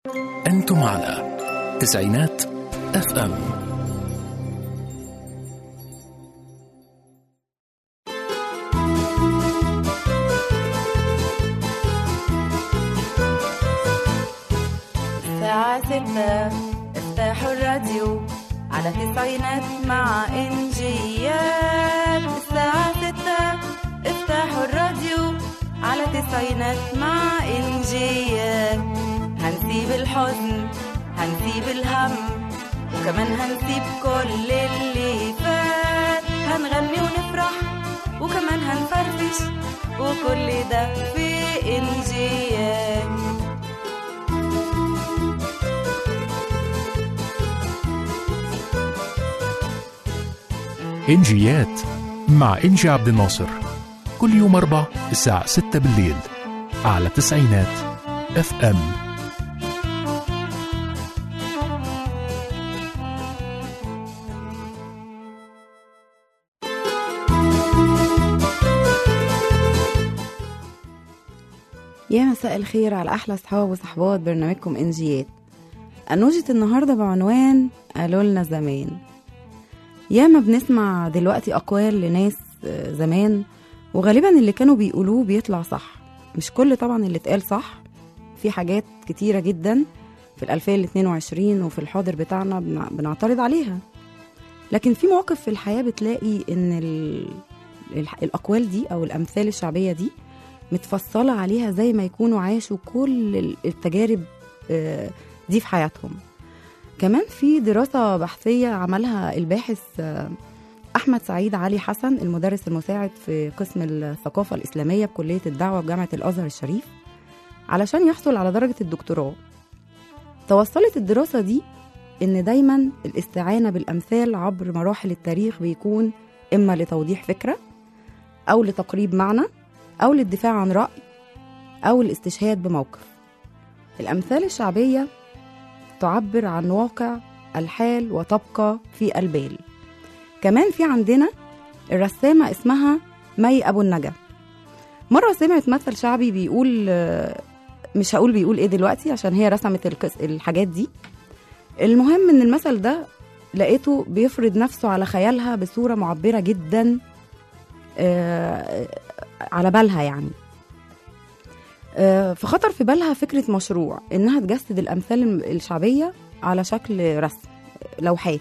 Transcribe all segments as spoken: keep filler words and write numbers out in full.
أنتم على تسعينات اف ام. الساعة ستة افتحوا الراديو على تسعينات مع إنجيات. الساعة ستة افتحوا الراديو على تسعينات مع إنجيات. هنسيب الحزن هنسيب الهم وكمان هنسيب كل اللي فات. هنغني ونفرح وكمان هنفرفش وكل ده في إنجيات. إنجيات مع إنجي عبد الناصر كل يوم أربع الساعة ستة بالليل على تسعينات اف ام. يا مساء الخير على أحلى أصحاب وصحبات برنامجكم إنجيات. أنوجة النهاردة بعنوان قالوا لنا زمان. ياما بنسمع دلوقتي أقوال لناس زمان وغالبا اللي كانوا بيقولوه بيطلع صح. مش كل طبعا اللي اتقال صح، في حاجات كتيرة جدا في الألفية الاثنين وعشرين وفي الحاضر بتاعنا بنعترض عليها، لكن في مواقف في الحياة بتلاقي إن الأقوال دي أو الأمثال الشعبية دي متفصلة عليها زي ما يكونوا عاشوا كل التجارب دي في حياتهم. كمان في دراسة بحثية عملها الباحث أحمد سعيد علي حسن المدرس المساعد في قسم الثقافة الإسلامية بكلية الدعوة بجامعة الأزهر الشريف علشان يحصل على درجة الدكتوراه. توصلت الدراسة دي إن دايما الاستعانة بالأمثال عبر مراحل التاريخ بيكون إما لتوضيح فكرة أو لتقريب معنى أو للدفاع عن رأي أو الاستشهاد بموقف. الأمثال الشعبية تعبر عن واقع الحال وتبقى في البال. كمان في عندنا الرسامة اسمها مي أبو النجا. مرة سمعت مثل شعبي بيقول، مش هقول بيقول ايه دلوقتي عشان هي رسمت الحاجات دي، المهم ان المثل ده لقيته بيفرض نفسه على خيالها بصورة معبرة جدا على بالها يعني. فخطر في بالها فكرة مشروع إنها تجسد الأمثال الشعبية على شكل رسم لوحات.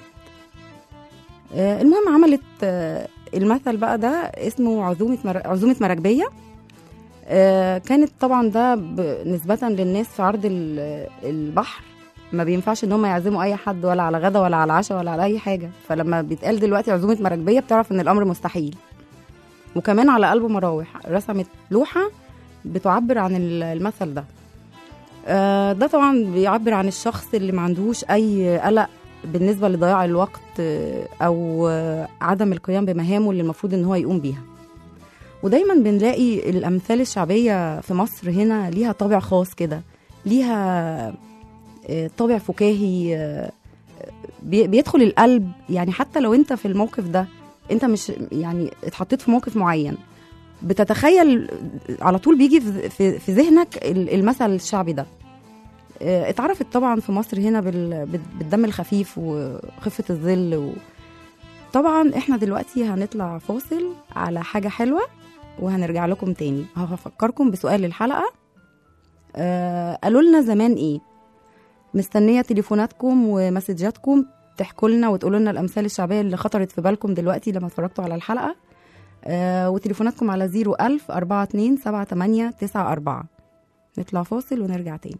المهم عملت المثل بقى ده اسمه عزومة عزومة مراكبية. كانت طبعا ده نسبة للناس في عرض البحر ما بينفعش إن هم يعزموا أي حد ولا على غدا ولا على عشاء ولا على أي حاجة، فلما بيتقال دلوقتي عزومة مراكبية بتعرف إن الأمر مستحيل. وكمان على قلب مراوح رسمت لوحة بتعبر عن المثل ده. ده طبعا بيعبر عن الشخص اللي ما عندهوش أي قلق بالنسبة لضياع الوقت أو عدم القيام بمهامه اللي المفروض إن هو يقوم بيها. ودايما بنلاقي الأمثال الشعبية في مصر هنا ليها طابع خاص كده، ليها طابع فكاهي بيدخل القلب. يعني حتى لو انت في الموقف ده انت مش يعني اتحطيت في موقف معين بتتخيل على طول بيجي في, في ذهنك المثل الشعبي ده. اتعرفت طبعا في مصر هنا بالدم الخفيف وخفة الظل. طبعا احنا دلوقتي هنطلع فاصل على حاجة حلوة وهنرجع لكم تاني. هفكركم بسؤال الحلقة، اه قالوا لنا زمان ايه. مستنية تليفوناتكم ومسجاتكم تحكوا لنا وتقولوا لنا الأمثال الشعبية اللي خطرت في بالكم دلوقتي لما اتفرجتوا على الحلقة. آه وتليفوناتكم على زيرو ألف أربعة اتنين سبعة تمانية تسعة أربعة. نطلع فاصل ونرجع تاني.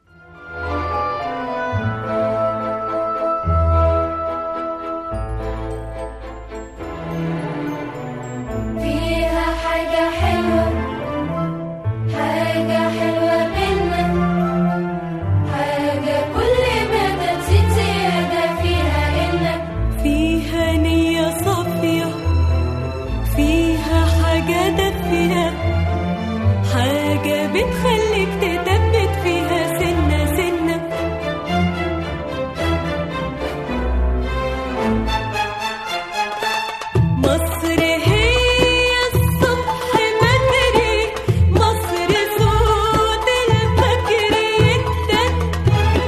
فيها حاجة حلوة، حاجة حلوة منا، حاجة كل ما تزيد زيادة فيها إنك فيها نية صافية، فيها حاجة دافية، حاجة بتخليك تثبت فيها سنة سنة. مصر هي الصبح بدري، مصر صوت الفجر يدن،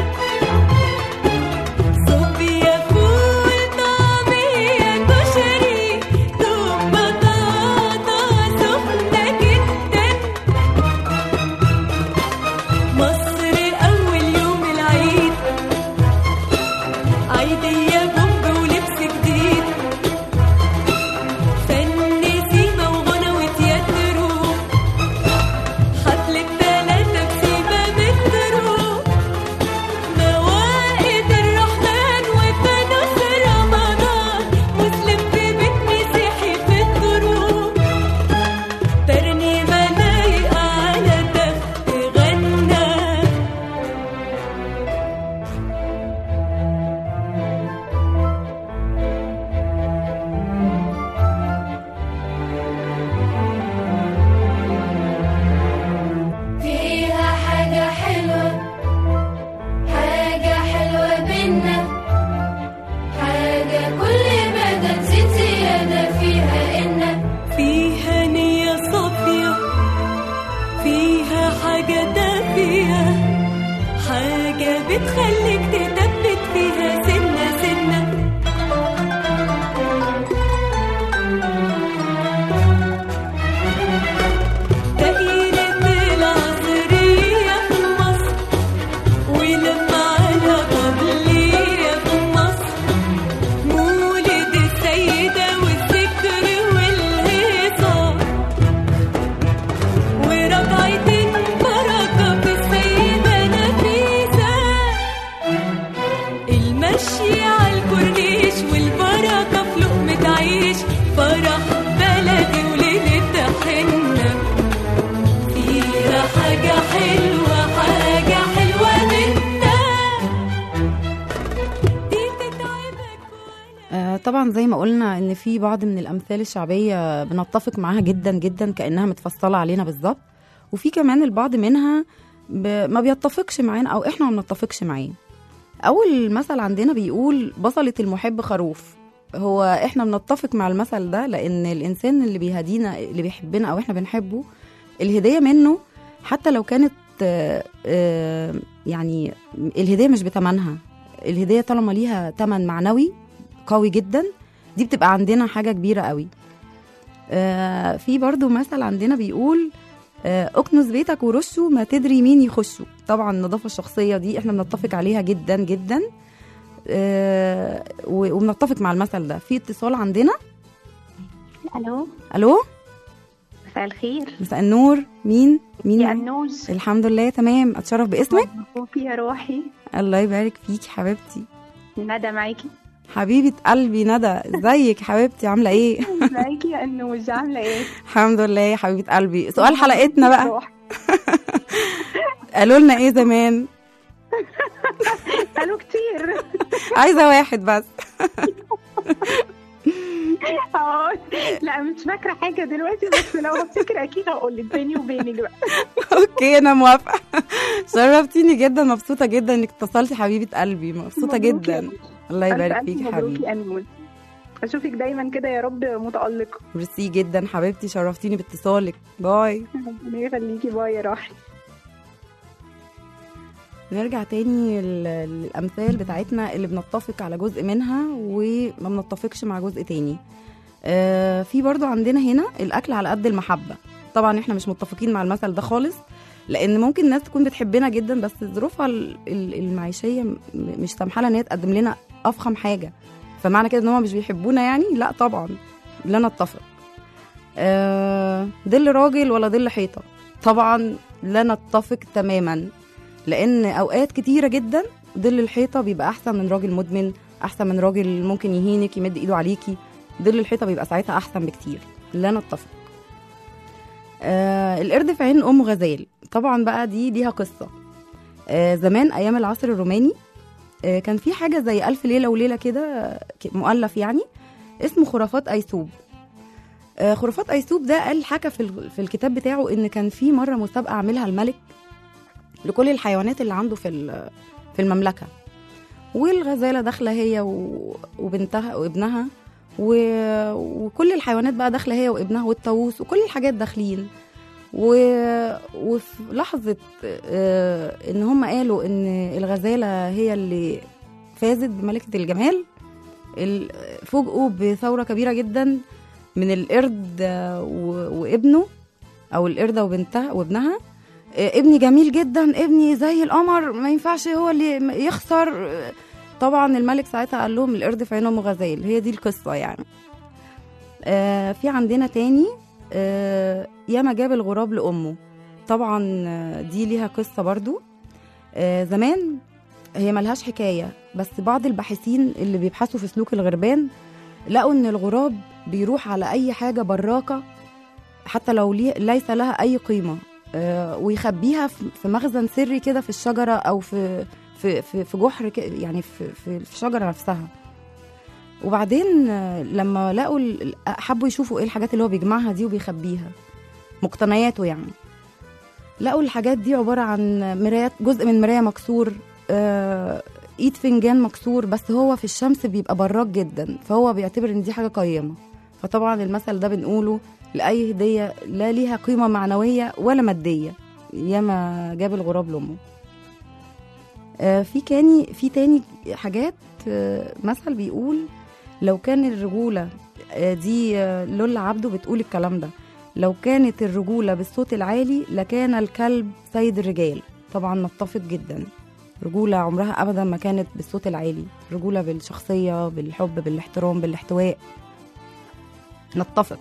حاجة دافية، حاجة بتخليك تثبت فيها سنة سنة. دقيقة العصرية في مصر ولما على قبلية في مصر، مولد السيدة والذكر والهيصة، ورجعتين بركة في السيدة نفيسة، المشي على الكورنيش والبركة في لقمة عيش، فرح بلدي وليلة حنة، فيها حاجة حلوة حاجة حلوة منا، دي تتعبك ولا آه، طبعا زي ما قلنا ان في بعض من الامثال الشعبيه بنتفق معاها جدا جدا كانها متفصله علينا بالظبط، وفي كمان البعض منها ب... ما بيتفقش معانا او احنا ما بنتفقش معاه. اول مثل عندنا بيقول بصلة المحب خروف. هو احنا بنتفق مع المثل ده لان الانسان اللي بيهدينا اللي بيحبنا او احنا بنحبه، الهديه منه حتى لو كانت آه، آه، يعني الهديه مش بتمنها، الهديه طالما ليها تمن معنوي قوي جدا دي بتبقى عندنا حاجه كبيره قوي. آه، في برضو مثل عندنا بيقول آه، اكنس بيتك ورشه ما تدري مين يخشه. طبعا النظافه الشخصيه دي احنا بنتفق عليها جدا جدا، آه، و- وبنتفق مع المثل ده. في اتصال عندنا. الو، الو، مساء الخير. مساء النور. مين مين يا معايا؟ أنوج. الحمد لله تمام. اتشرف باسمك. مبروك يا روحي. الله يبارك فيك حبيبتي. ندى معاكي. حبيبه قلبي ندى، ازيك حبيبتي؟ عامله ايه؟ معاكي يا أنوج، عاملة ايه؟ الحمد لله يا حبيبه قلبي. سؤال حلقتنا بقى، روحي. قالوا لنا ايه زمان؟ قالوا كتير. عايزه واحد بس. اه لا مش فاكرة حاجة دلوقتي، بس لو هفتكر أكيد هقول لك بيني وبينك بقى. اوكي انا موافقه. شرفتيني جدا، مبسوطه جدا انك اتصلتي حبيبه قلبي، مبسوطه مبروك جدا. يا أنوج. الله ألف يبارك ألف فيك مبروك حبيبي. يا أنوج. أشوفك دايما كده يا رب متألقة. ميرسي جدا حبيبتي، شرفتيني باتصالك. باي. ربنا يخليكي. باي يا روحي. نرجع تاني لل- للأمثال بتاعتنا اللي بنتفق على جزء منها وما بنتفقش مع جزء تاني. آه في برضو عندنا هنا الأكل على قد المحبة. طبعا احنا مش متفقين مع المثل ده خالص، لأن ممكن الناس تكون بتحبنا جدا بس ظروفها ال- ال- المعيشية م- مش سامحة لها ان هي تقدم لنا أفخم حاجة، فمعنى كده ان هم مش بيحبونا يعني؟ لا طبعا، لا نتفق. آه ظل راجل ولا ظل حيطة؟ طبعا لا نتفق تماما، لان اوقات كتيره جدا ظل الحيطه بيبقى احسن من راجل مدمن، احسن من راجل ممكن يهينك يمد ايده عليكي. ظل الحيطه بيبقى ساعتها احسن بكتير. لا نتفق. آه القرد في عين ام غزال. طبعا بقى دي ليها قصه. آه زمان ايام العصر الروماني آه كان في حاجه زي الف ليله وليله كده، آه، مؤلف يعني اسمه خرافات ايسوب. آه خرافات ايسوب ده قال حكى في ال- في الكتاب بتاعه ان كان في مره مسابقه عاملها الملك لكل الحيوانات اللي عنده في ال- في المملكه، والغزاله داخله هي و- وبنتها وابنها و- وكل الحيوانات بقى داخله هي وابنها والطاووس وكل الحاجات داخلين. و- وفي لحظه آه، ان هم قالوا ان الغزاله هي اللي فازت بملكه الجمال، ال- فوجئوا بثوره كبيره جدا من القرد آه، و- وابنه، او القرده وبنتها وابنها. آه، ابني جميل جدا، ابني زي القمر، ما ينفعش هو اللي يخسر. آه، طبعا الملك ساعتها قال لهم القرد في عين ام غزال. هي دي القصه يعني. آه، في عندنا تاني آه، ياما جاب الغراب لامه. طبعا آه، دي ليها قصه برضو. آه، زمان هي ملهاش حكايه، بس بعض الباحثين اللي بيبحثوا في سلوك الغربان لقوا ان الغراب بيروح على اي حاجه براقه حتى لو لي- ليس لها اي قيمه، آه، ويخبيها في في مخزن سري كده في الشجره او في في في, في جحر ك- يعني في في في الشجره نفسها. وبعدين آه، لما لقوا ال- حبوا يشوفوا ايه الحاجات اللي هو بيجمعها دي وبيخبيها، مقتنياته يعني، لقوا الحاجات دي عباره عن مرايات، جزء من مرايه مكسور، آه، ايد فنجان مكسور، بس هو في الشمس بيبقى براق جدا، فهو بيعتبر ان دي حاجه قيمه. فطبعا المثل ده بنقوله لاي هديه لا ليها قيمه معنويه ولا ماديه، ياما جاب الغراب لامه. آه، في كاني في تاني حاجات. آه، مثل بيقول لو كان الرجولة، آه، دي آه، لولا عبده بتقول الكلام ده، لو كانت الرجولة بالصوت العالي لكان الكلب سيد الرجال. طبعا نتفق جدا، رجولة عمرها أبدا ما كانت بالصوت العالي، رجولة بالشخصية، بالحب، بالاحترام، بالاحتواء. نتفق.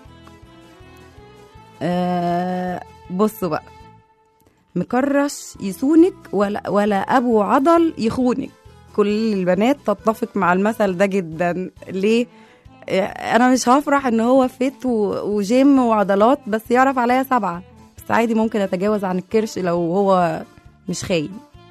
آه بصوا بقى، مكرش يسونك ولا, ولا أبو عضل يخونك. كل البنات تتفق مع المثل ده جدا. ليه؟ انا مش هفرح ان هو فت وجيم وعضلات بس يعرف عليا سبعة، بس عادي ممكن اتجاوز عن الكرش لو هو مش خاين.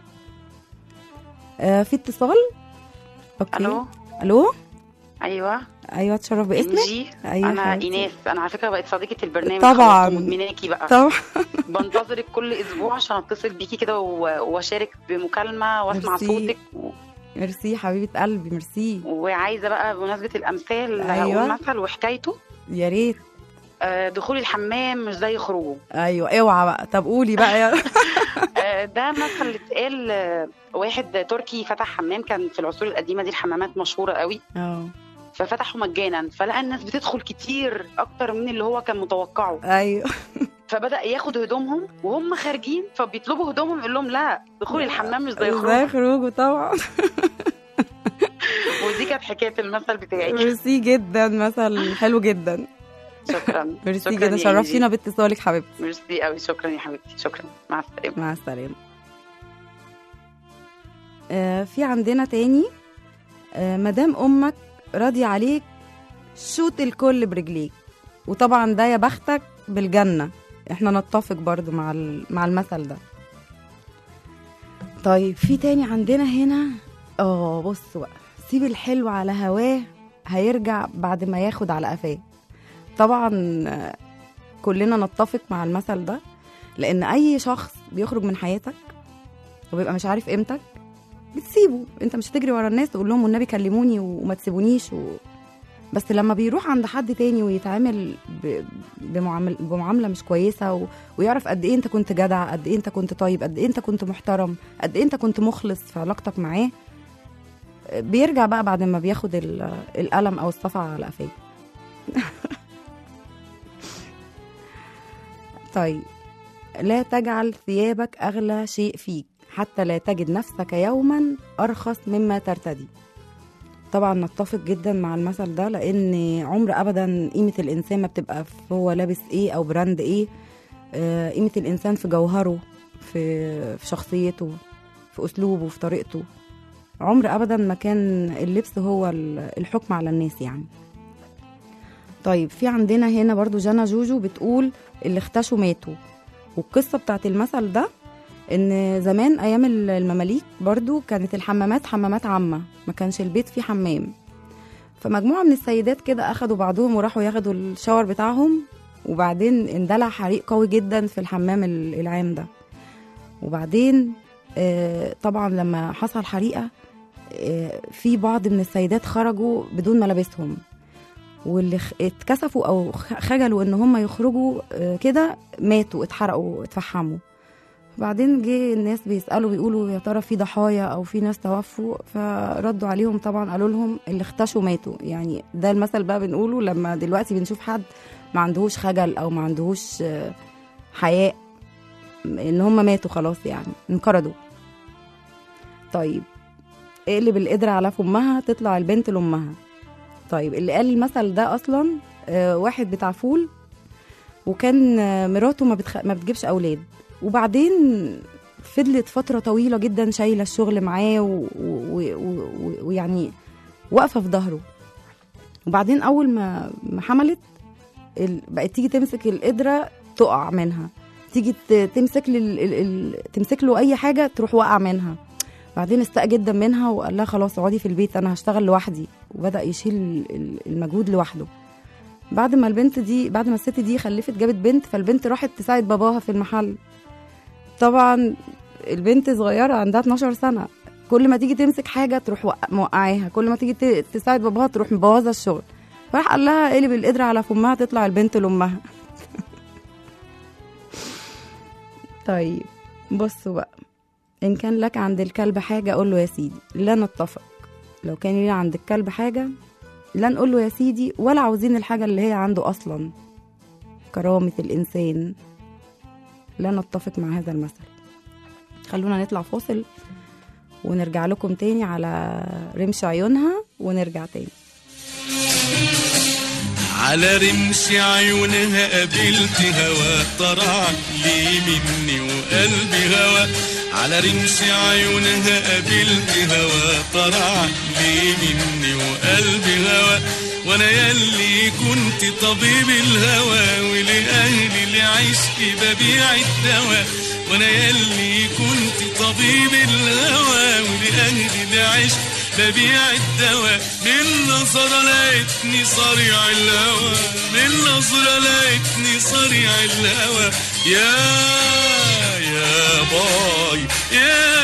آه في اتصال. اوكي. الو. الو. ايوه ايوه اتشرف باسمك. انجي. أيوة انا حبيبتي. ايناس، انا على فكره بقيت صديقه البرنامج طبعا مدمناكي بقى طبعا. بنتظرك كل اسبوع عشان اتصل بيكي كده و- واشارك بمكالمه واسمع ميرسي. صوتك و... ميرسي حبيبه قلبي، ميرسي. وعايزه بقى بمناسبه الامثال أيوة. هقول مثل وحكايته. يا ريت. آه، دخول الحمام مش زي خروجه. ايوه اوعى بقى، طب قولي بقى يا آه، ده مثل اتقال. آه، واحد تركي فتح حمام، كان في العصور القديمه دي الحمامات مشهوره قوي، اه ففتحه مجانا، فلقى الناس بتدخل كتير اكتر من اللي هو كان متوقعه، ايوه فبدأ ياخد هدومهم وهم خارجين، فبيطلبوا هدومهم، يقول لهم لا دخول الحمام مش زي ازاي خروج. خروجه طبعا. ودي كانت حكايه المثل بتاعي. ميرسي جدا، مثل حلو جدا. شكرا. ميرسي شكراً جدا، يا شرفتينا إنجي. باتصالك حبيبتي. ميرسي قوي، شكرا يا حبيبتي، شكرا، مع السلامه. مع السلامة. آه في عندنا تاني. آه مدام أمك راضية عليك شوت الكل برجليك. وطبعا ده يا بختك بالجنة. احنا نتفق برضو مع مع المثل ده. طيب في تاني عندنا هنا. اه بصوا بقى، سيب الحلو على هواه هيرجع بعد ما ياخد على قفاه. طبعا آه، كلنا نتفق مع المثل ده، لان اي شخص بيخرج من حياتك وبيبقى مش عارف قيمتك بتسيبه. انت مش هتجري ورا الناس تقول لهم والنبي كلموني وما تسيبونيش و... بس لما بيروح عند حد تاني ويتعامل ب... بمعامل... بمعامله مش كويسه و... ويعرف قد ايه انت كنت جدع، قد ايه انت كنت طيب، قد ايه انت كنت محترم، قد ايه انت كنت مخلص في علاقتك معاه، بيرجع بقى بعد ما بياخد ال... القلم او الصفعه على قفاه. طيب، لا تجعل ثيابك أغلى شيء فيك حتى لا تجد نفسك يوما أرخص مما ترتدي. طبعا نتفق جدا مع المثل ده، لأن عمر أبدا قيمة الإنسان ما بتبقى في هو لابس إيه أو براند إيه. آه، قيمة الإنسان في جوهره، في, في شخصيته، في أسلوبه، في طريقته. عمر أبدا ما كان اللبس هو الحكم على الناس يعني. طيب في عندنا هنا برضو جانا جوجو بتقول اللي اختشوا ماتوا. والقصة بتاعت المثل ده ان زمان ايام المماليك برضو كانت الحمامات حمامات عامة، ما كانش البيت فيه حمام. فمجموعة من السيدات كده اخدوا بعضهم وراحوا ياخدوا الشاور بتاعهم، وبعدين اندلع حريق قوي جدا في الحمام العام ده. وبعدين آه طبعا لما حصل حريقة آه في بعض من السيدات خرجوا بدون ملابسهم، واللي اتكسفوا او خجلوا ان هم يخرجوا كده ماتوا، اتحرقوا، اتفحموا. بعدين جه الناس بيسالوا بيقولوا يا ترى في ضحايا او في ناس توفوا، فردوا عليهم طبعا قالوا لهم اللي اختشوا ماتوا. يعني ده المثل بقى بنقوله لما دلوقتي بنشوف حد ما عندهوش خجل او ما عندهوش حياء، ان هم ماتوا خلاص يعني انقرضوا. طيب، اقلب القدرة على فمها تطلع البنت لامها. طيب اللي قال المثل ده اصلا آه واحد بتاع فول، وكان آه مراته ما, بتخ... ما بتجيبش اولاد، وبعدين فضلت فتره طويله جدا شايله الشغل معاه ويعني و... و... و... واقفه في ظهره. وبعدين اول ما ما حملت ال... بقت تيجي تمسك القدره تقع منها، تيجي ت... تمسك ل... ال... ال... تمسك له اي حاجه تروح واقع منها. بعدين استاء جدا منها وقال لها خلاص اقعدي في البيت انا هشتغل لوحدي، وبدا يشيل المجهود لوحده. بعد ما البنت دي بعد ما الست دي خلفت جابت بنت، فالبنت راحت تساعد باباها في المحل. طبعا البنت صغيره عندها اتناشر سنه، كل ما تيجي تمسك حاجه تروح موقعاها، كل ما تيجي تساعد باباها تروح مبوظه الشغل. فراح قال لها قلب القدره على فمها تطلع البنت لامها. طيب بصوا بقى، إن كان لك عند الكلب حاجة قول له يا سيدي لا نتفق، لو كان لي عند الكلب حاجة لا نقول له يا سيدي ولا عاوزين الحاجة اللي هي عنده أصلا. كرامة الإنسان، لا نتفق مع هذا المثل. خلونا نطلع فاصل ونرجع لكم تاني على رمش عيونها، ونرجع تاني. على رمش عيونها قابلت هوا طرع لي مني وقلبي هوا. على رمش عيونها قابلت هوا طرع لي مني وقلبي هوا. وانا ياللي كنت طبيب الهوى ولأهلي لعشقي ببيع الدواء. وانا ياللي كنت طبيب الهوى ولأهلي لعشقي ببيع الدواء. من نظرة لقيتني صريع الهوى، من نظرة لقيتني صريع الهوى. يا يا باي يا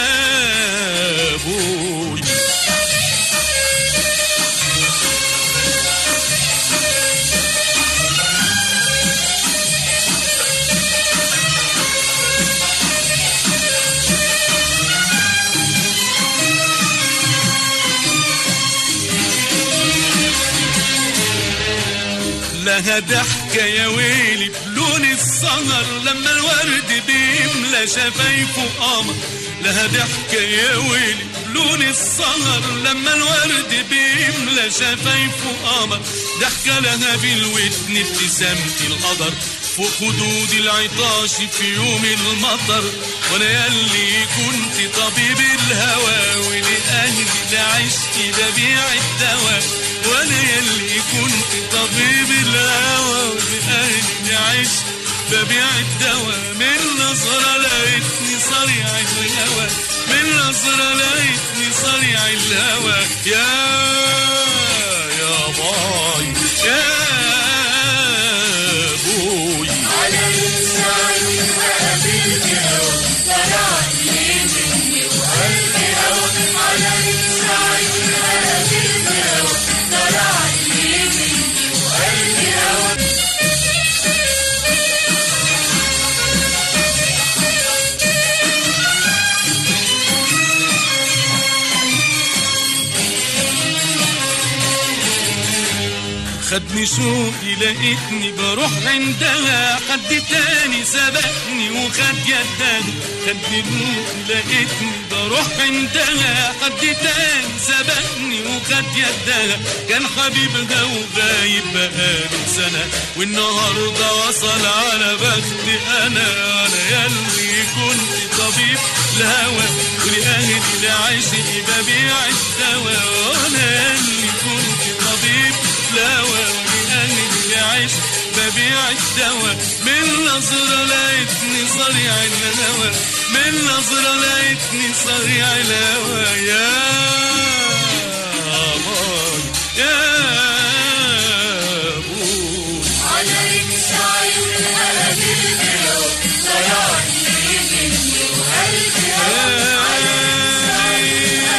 بوي. لها ضحكة يا ويلي بلون السهر لما الورد بيملى شفايفه قمر. لها ضحكة يا ويلي بلون السهر لما الورد بيملى شفايفه قمر. ضحكة لها بالودن ابتسامة القدر فوق خدود العطاش في يوم المطر. وانا ياللي كنت طبيب الهوى ولأهلي لعشقي ببيع الدواء. وانا ياللي كنت طبيب الهوى ولأهلي لعشقي ببيع الدواء. من نظرة لقيتني صريع الهوى، من نظرة لقيتني صريع الهوى. يا يا باي يا بوي. على لساني وقابلت هوا طلع لي مني وقلبي هوا. على لساني وقابلت هوا طلع لي مني وقلبي هوا. خدني شوقي لقيتني بروح عندها. حد تاني سبقني وخد يدها. خدني شوقي لقيتني بروح عندها. حد تاني سبقني وخد يدها. كان حبيبها وغايب بقاله سنة والنهارده وصل على بختي انا. انا ياللي كنت طبيب الهوى ولأهلي لعشقي ببيع الدواء. وانا ياللي كنت طبيب الهوى ولأهلي لعشقي ببيع الدواء. من نظرة لقيتني صريع الهوى، من نظرة لقيتني صريع الهوى. يا باي يا بوي. على رمش عيونها قابلت هوا طلع لي مني وقلبي هوا. على رمش عيونها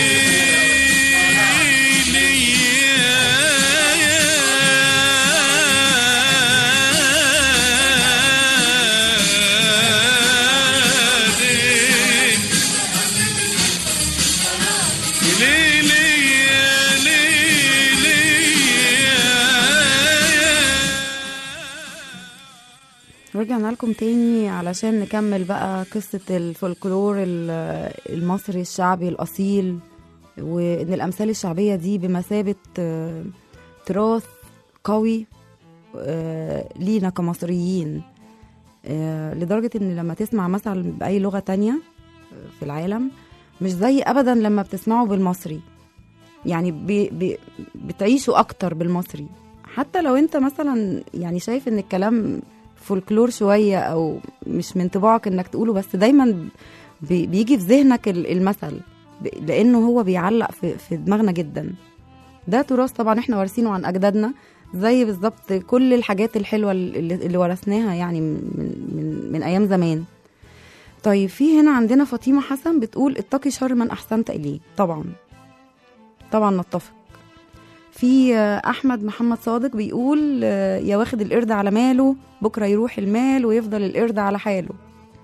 رجعنا لكم تاني علشان نكمل بقى قصة الفولكلور المصري الشعبي الأصيل، وإن الأمثال الشعبية دي بمثابة تراث قوي لينا كمصريين، لدرجة إن لما تسمع مثلا بأي لغة تانية في العالم مش زي أبدا لما بتسمعه بالمصري. يعني بي بي بتعيشوا أكتر بالمصري، حتى لو أنت مثلا يعني شايف إن الكلام فولكلور شوية أو مش من طباعك إنك تقوله، بس دايما بيجي في ذهنك المثل لأنه هو بيعلق في, في دماغنا جدا. ده تراث طبعا احنا وارثينه عن أجدادنا، زي بالظبط كل الحاجات الحلوة اللي, اللي ورثناها يعني من, من, من أيام زمان. طيب في هنا عندنا فاطمة حسن بتقول اتقي شر من أحسنت إليه. طبعا طبعا نتفق. في أحمد محمد صادق بيقول يا واخد القرد على ماله بكرة يروح المال ويفضل القرد على حاله.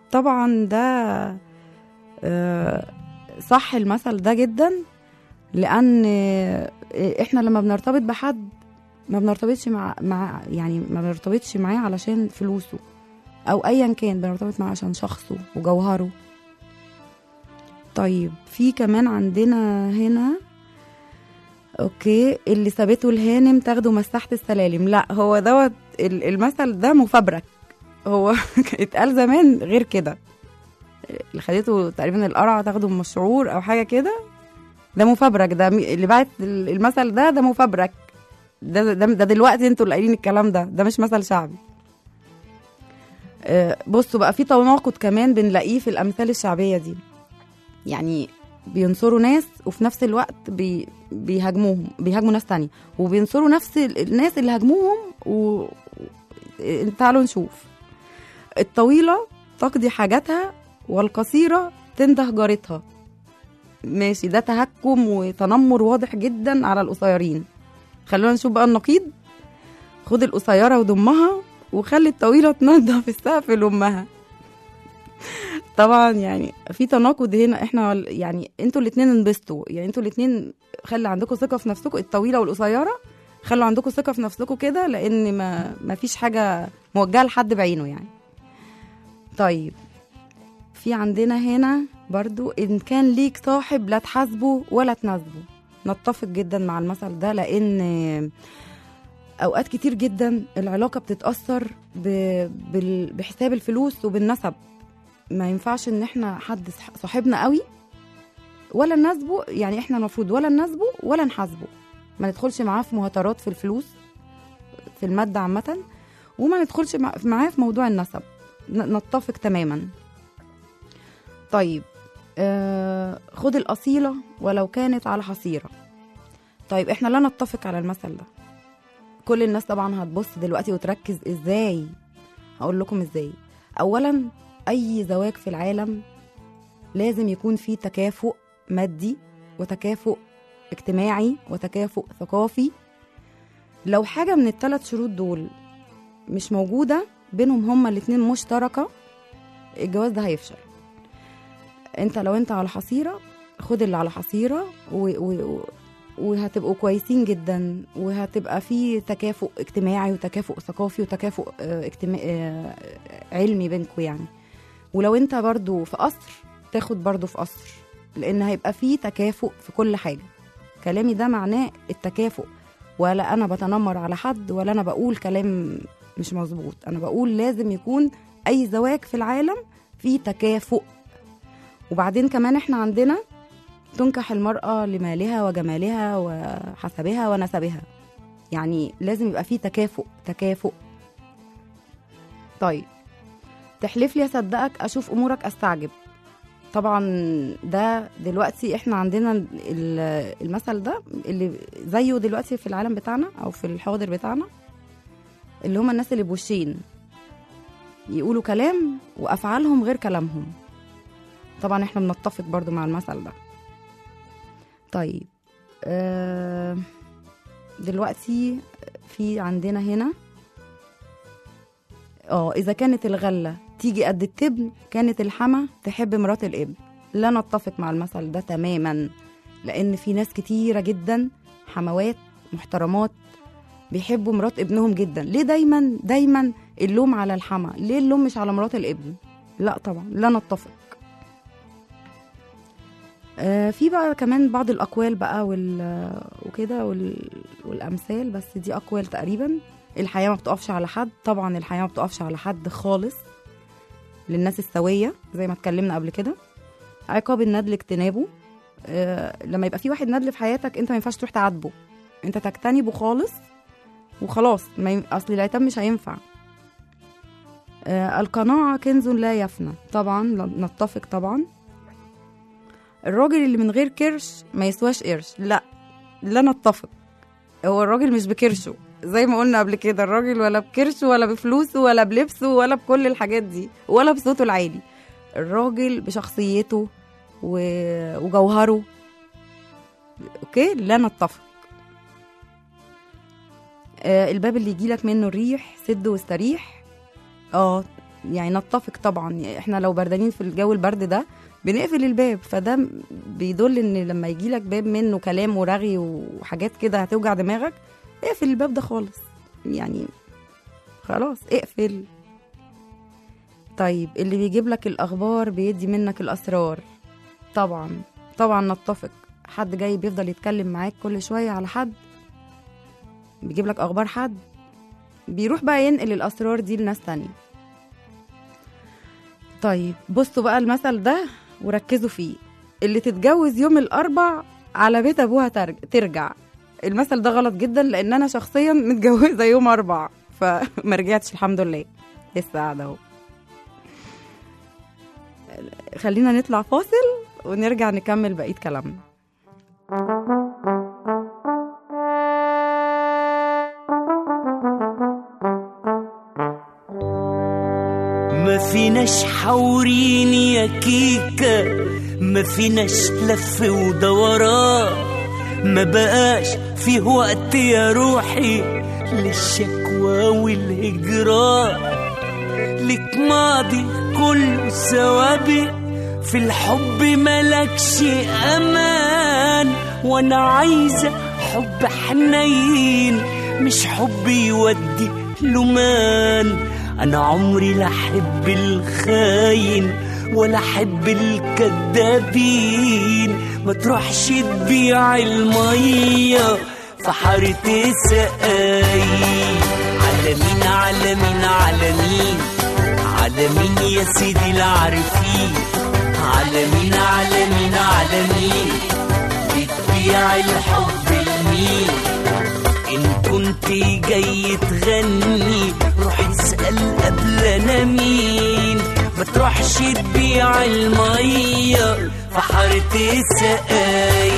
طبعا ده آه، صح المثل ده جدا، لان آه، احنا لما بنرتبط بحد ما بنرتبطش مع مع يعني ما بنرتبطش معاه علشان فلوسه او ايا كان، بنرتبط معاه عشان شخصه وجوهره. طيب في كمان عندنا هنا اوكي، اللي سابته الهانم تاخده مساحة السلالم. لا، هو دوت ال- المثل ده مفبرك، هو اتقال زمان غير كده، اللي خدته تقريبا القرعة تاخده من مشعور او حاجة كده، ده مفبرك. ده مي- اللي بعت ال- المثل ده ده مفبرك، ده ده, ده دلوقتي انتوا اللي قايلين الكلام ده، ده مش مثل شعبي. آه، بصوا بقى، في تناقض كمان بنلاقيه في الامثال الشعبية دي، يعني بينصروا ناس وفي نفس الوقت بي بيهاجموهم، بيهاجموا ناس تانية، وبينصروا نفس ال- الناس اللي هاجموهم. و و- تعالوا نشوف. الطويلة تقضي حاجاتها والقصيرة تنده جارتها. ماشي، ده تهكم وتنمر واضح جدا على القصيرين. خلونا نشوف بقى النقيض. خد القصيرة وضمها وخلي الطويلة تنضف السقف لأمها. طبعا يعني في تناقض هنا، احنا يعني انتوا الاتنين انبسطوا، يعني انتوا الاتنين خلي عندكم ثقة في نفسكم، الطويلة والقصيرة خلوا عندكم ثقة في نفسكم كده، لان ما ما فيش حاجة موجهة لحد بعينه يعني. طيب في عندنا هنا برضو، إن كان ليك صاحب لا تحاسبه ولا تناسبه. نتفق جدا مع المثل ده، لأن أوقات كتير جدا العلاقة بتتأثر ب- بال- بحساب الفلوس وبالنسب. ما ينفعش إن إحنا حد صح- صاحبنا قوي ولا نناسبه، يعني إحنا المفروض ولا نناسبه ولا نحاسبه، ما ندخلش معاه في مهاترات في الفلوس في المادة عامة، وما ندخلش مع- معاه في موضوع النسب. ن- نتفق تماما. طيب آه خد الأصيلة ولو كانت على حصيرة. طيب احنا لا نتفق على المثل ده. كل الناس طبعا هتبص دلوقتي وتركز ازاي. هقول لكم ازاي. اولا، اي زواج في العالم لازم يكون فيه تكافؤ مادي وتكافؤ اجتماعي وتكافؤ ثقافي. لو حاجة من الثلاث شروط دول مش موجودة بينهم هما الاتنين مشتركة، الجواز ده هيفشل. انت لو انت على حصيرة خد اللي على حصيرة و... و... وهتبقوا كويسين جدا، وهتبقى في تكافؤ اجتماعي وتكافؤ ثقافي وتكافؤ اه اجتماع... اه علمي بينكم يعني. ولو انت برضو في قصر تاخد برضو في قصر، لان هيبقى في تكافؤ في كل حاجة. كلامي ده معناه التكافؤ، ولا انا بتنمر على حد ولا انا بقول كلام مش مظبوط. انا بقول لازم يكون اي زواج في العالم فيه تكافؤ. وبعدين كمان احنا عندنا تنكح المرأة لمالها وجمالها وحسبها ونسبها، يعني لازم يبقى فيه تكافؤ تكافؤ. طيب تحلف لي أصدقك أشوف أمورك أستعجب. طبعا ده دلوقتي احنا عندنا ال- المثل ده اللي زيه دلوقتي في العالم بتاعنا أو في الحاضر بتاعنا، اللي هم الناس اللي بوشين يقولوا كلام وأفعالهم غير كلامهم. طبعا احنا بنتفق برضو مع المثل ده. طيب آه دلوقتي في عندنا هنا اه اذا كانت الغلة تيجي قد التبن كانت الحما تحب مرات الابن. لا نتفق مع المثل ده تماما، لان في ناس كتيرة جدا حموات محترمات بيحبوا مرات ابنهم جدا. ليه دايما دايما اللوم على الحما؟ ليه اللوم مش على مرات الابن؟ لا طبعا لا نتفق. آه في بقى كمان بعض الأقوال بقى وال وكده وال والأمثال، بس دي أقوال تقريبا. الحياة ما بتقفش على حد. طبعا الحياة ما بتقفش على حد خالص، للناس السوية زي ما اتكلمنا قبل كده. عقاب الندل اجتنابه. آه لما يبقى في واحد ندل في حياتك انت ما ينفعش تروح تعاتبه، انت تجتنبه خالص وخلاص. ما ي... اصل العتاب مش هينفع. آه القناعة كنز لا يفنى. طبعا نتفق طبعا. الراجل اللي من غير كرش ما يسواش قرش. لا لا نتفق. هو الراجل مش بكرشه زي ما قلنا قبل كده، الراجل ولا بكرشه ولا بفلوسه ولا بلبسه ولا بكل الحاجات دي ولا بصوته العالي. الراجل بشخصيته و... وجوهره. اوكي لا نتفق. آه الباب اللي يجيلك منه الريح سد واستريح. اه يعني نتفق طبعا، احنا لو بردانين في الجو البرد ده بنقفل الباب، فده بيدل ان لما يجي لك باب منه كلام ورغي وحاجات كده هتوجع دماغك، اقفل الباب ده خالص، يعني خلاص اقفل. طيب اللي بيجيب لك الاخبار بيدي منك الاسرار، طبعا طبعا نتفق. حد جاي بيفضل يتكلم معاك كل شويه على حد، بيجيب لك اخبار حد، بيروح بقى ينقل الاسرار دي لناس تانية. طيب بصوا بقى المثل ده وركزوا فيه، اللي تتجوز يوم الاربع على بيت ابوها ترجع. المثل ده غلط جدا، لان انا شخصيا متجوزه يوم اربع فما رجعتش الحمد لله، لسه قاعده اهو. خلينا نطلع فاصل ونرجع نكمل بقيه كلامنا. ما فيناش حورين يا كيكة، ما فيناش لف ودوران، ما بقاش فيه وقت يا روحي للشكوى والهجران. لك ماضي كل سوابق في الحب ملكش امان، وانا عايزة حب حنين مش حب يودي لمان. انا عمري لا احب الخاين ولا احب الكدابين، ما تروحش تبيع المية في حارة سقاي. على مين على مين على مين على مين يا سيدي العارفين، على مين على مين على مين بتبيع الحب لمين؟ إن كنت جاي تغني روح اسأل قبل أنا مين، ما تروحش تبيع المية في حارة سقاي.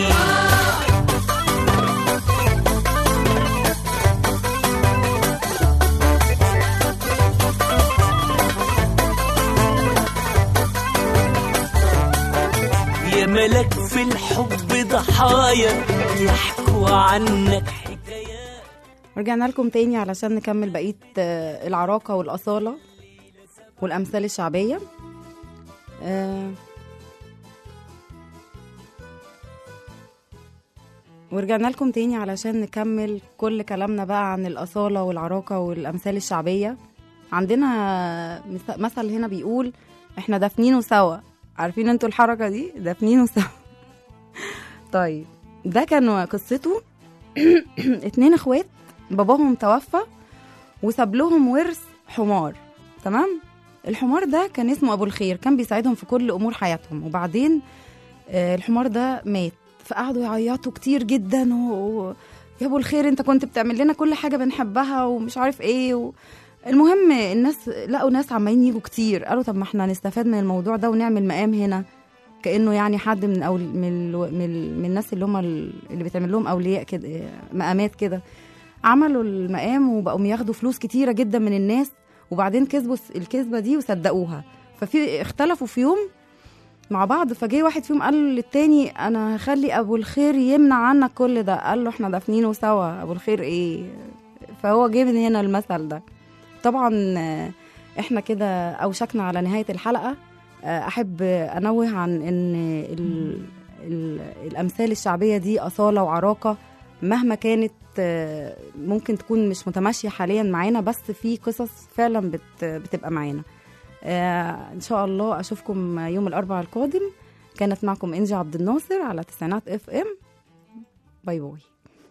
يا ملك في الحب ضحايا يحكوا عنك حكايات. رجعنا لكم تاني علشان نكمل بقية العراقة والأصالة والأمثال الشعبية. أه ورجعنا لكم تاني علشان نكمل كل كلامنا بقى عن الأصالة والعراقة والأمثال الشعبية. عندنا مثل هنا بيقول احنا دافنينه سوا، عارفين انتوا الحركة دي؟ دافنينه سوا. طيب ده كان قصته اتنين اخوات باباهم توفى وساب لهم ورث حمار، تمام؟ الحمار ده كان اسمه ابو الخير، كان بيساعدهم في كل امور حياتهم. وبعدين الحمار ده مات، فقعدوا يعيطوا كتير جدا و... يا ابو الخير انت كنت بتعمل لنا كل حاجه بنحبها ومش عارف ايه و... المهم الناس لقوا ناس عمالين يجوا كتير، قالوا طب ما احنا نستفاد من الموضوع ده ونعمل مقام هنا، كانه يعني حد من أول من ال... من, ال... من الناس اللي هم اللي بيتعمل لهم اولياء كده، مقامات كده. عملوا المقام وبقوا ياخدوا فلوس كتيره جدا من الناس، وبعدين كسبوا الكذبه دي وصدقوها. ففي اختلفوا في يوم مع بعض، فجاي واحد فيهم قال للتاني انا هخلي ابو الخير يمنع عنك كل ده. قال له احنا دافنينه سوا، ابو الخير ايه؟ فهو جه من هنا المثل ده. طبعا احنا كده اوشكنا على نهايه الحلقه. احب انوه عن ان ال ال الامثال الشعبيه دي اصاله وعراقه، مهما كانت ممكن تكون مش متماشيه حاليا معانا، بس في قصص فعلا بت بتبقى معانا. ان شاء الله اشوفكم يوم الاربعاء القادم. كانت معكم انجي عبد الناصر على تسعينات اف ام. باي باي.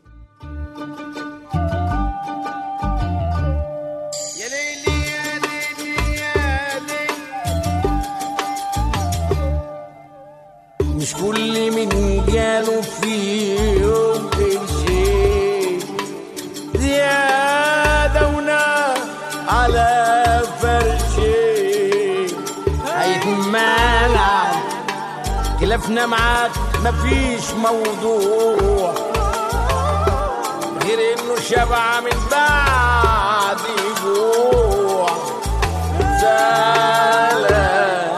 مش كل من جاله في يوم شيء زيادة ونار على فرشي هيتمنع. خلافنا معاك مفيش موضوع غير انه شبع من بعد جوع زعلان.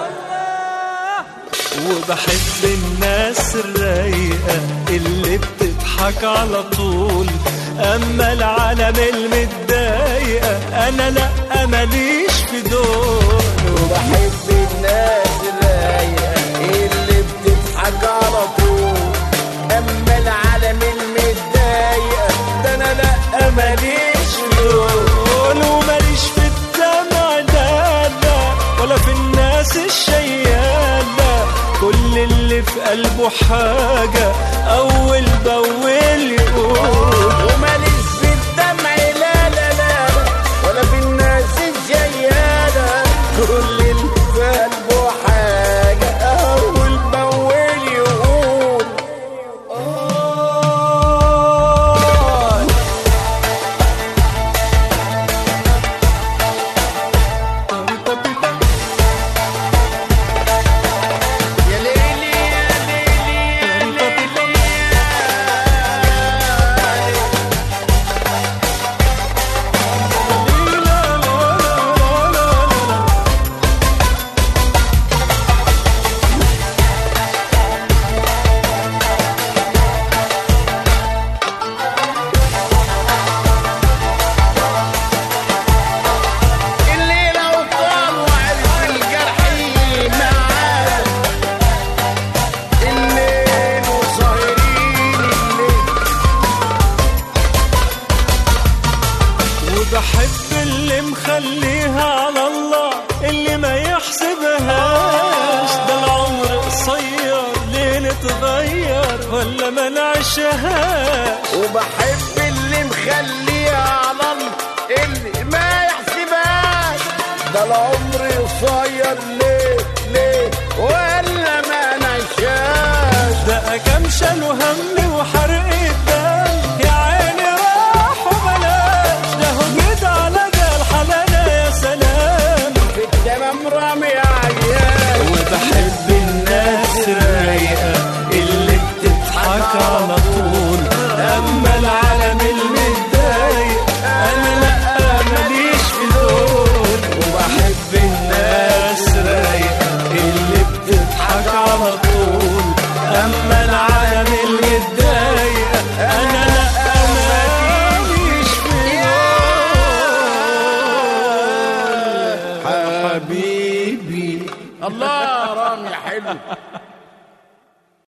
وبحب الناس الرايقة اللي بتضحك على طول، أما العالم المتضايقة أنا لأ ماليش في دول. وبحب الناس الرايقة اللي بتضحك على طول، أما العالم المتضايقة ده أنا لأ ماليش في دول. وماليش في الدمع دادا ولا في الناس الشيالة، كل اللي في قلبه حاجة أول بأول يقول. وماليش في الدمع لا لا لا ولا في الناس الجيالة، كل اللي في قلبه حاجة أول بأول يقول. يا ليلي يا ليلي يا ليلي الليلة وطال وعرف الجرح معانا، الليل وسهرين الليل. وبحب اللي مخليها على الله، اللي ما يحسبهاش، ده العمر قصير ليه نتغير ولا ما نعيشهاش. وبحب اللي مخليها على الله اللي ما يحسبهاش، ده العمر قصير ليه ليه ولا ما نعيشهاش. ده كام شالوا هم وحرق الدم يا عيني راح وبلاش، ده هجد على جال حلانا يا سلام في التمام رامي عيال. وبحب الناس الرايقة اللي بتضحك على طول، أما العالم المتضايق أنا لأ ماليش في دول. وبحب الناس الرايقة اللي بتضحك على طول، أما العالم المتضايق أنا لأ ماليش في دول. حبيبي الله رامي حلو.